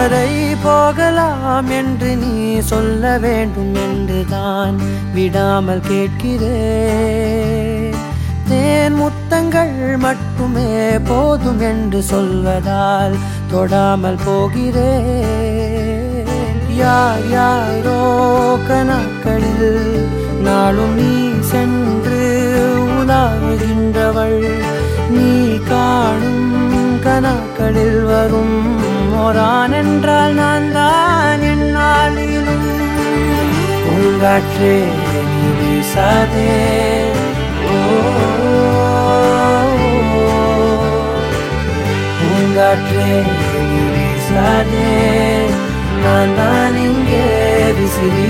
எதுவரை போகலாம் என்று நீ சொல்ல வேண்டும் என்றுதான் விடாமல் கேட்கிறேன். தேன் முத்தங்கள் மட்டுமே போதும் என்று சொல்வதால் தொடாமல் போகிறேன். யார் யாரோ கணக்களில் நாளும் நீ சென்று உலாவுகின்றவள். நீ காணும் கணக்களில் வரும் ஓரான் என்றால் நான் தான் என்னாலும். பூங்காற்றே நீ வீசாதே, பூங்காற்றே நீ வீசாதே, நான் தான் இங்கே விசிறி.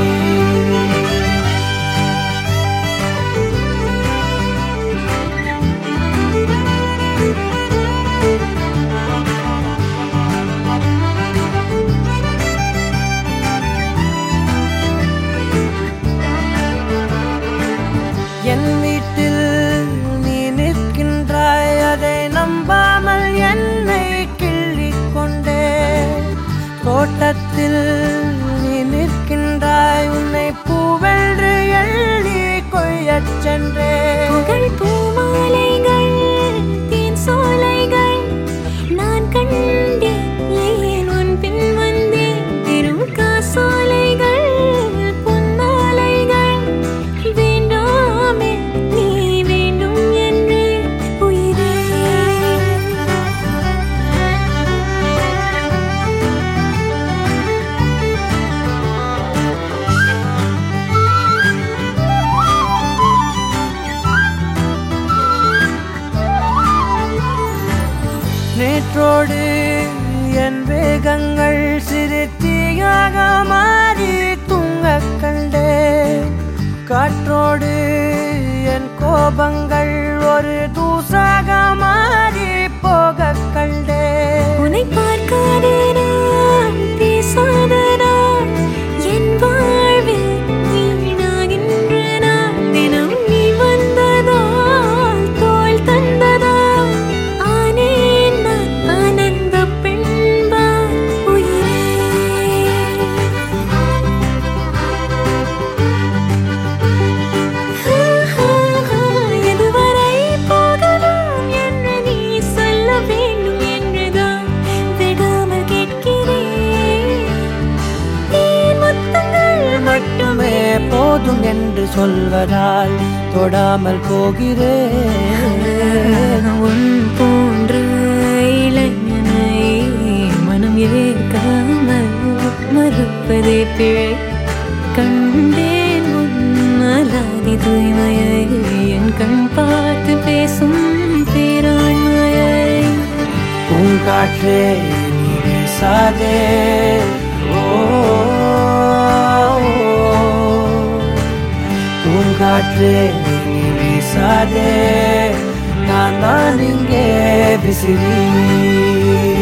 என் வீட்டில் நீ நிற்கின்றாய், அதை நம்பாமல் என்னை கிள்ளிக் கொண்டே. தோட்டத்தில் நீ நிற்கின்றாய், உன்னை பூவென்று எள்ளி கொய்யச் சென்றே. பூமாலைகள் தேன் சோலைகள் நான் கண்டேன், ஏன் உன் பின் வந்தேன். திரும் காசோலைகள் பொன்மாலைகள் வேண்டாமே நீ வேண்டும் என்று உயிரே. நேற்றோடு என் வேகங்கள் சிறு தீயாக மாறி தூங்கக் கண்டேன். காற்றோடு என் கோபங்கள் ஒரு தூசாக மாறி போகக் கண்டேன். உன்னை பார்க்காத நான், பேசாத நான், என் வாழ்வில் வீணாகின்ற நான். தினம் நீ வந்ததால், தோள் தந்ததால் ஆனேன் நான் ஆனந்த பெண்பார் உயிரே. எதுவரை போகலாம் என்று நீ சொல்ல வேண்டும் என்றுதான் விடாமல் கேட்கிறேன். தேன் முத்தங்கள் மட்டுமே போதும் என்று சொல்வதால் தொடாமல் போகிறேன். உன் போன்ற இளைஞனை மனம் ஏற்காமல் மறுப்பதே பிழை. கண்டேன் உன் அலாதி தூய்மையை, என் கண் பார்த்து பேசும் பேராண்மையை. பூங்காற்றே நீ வீசாதே, பூங்காற்றே நீ வீசாதே, நான் தான் இங்கே விசிறி.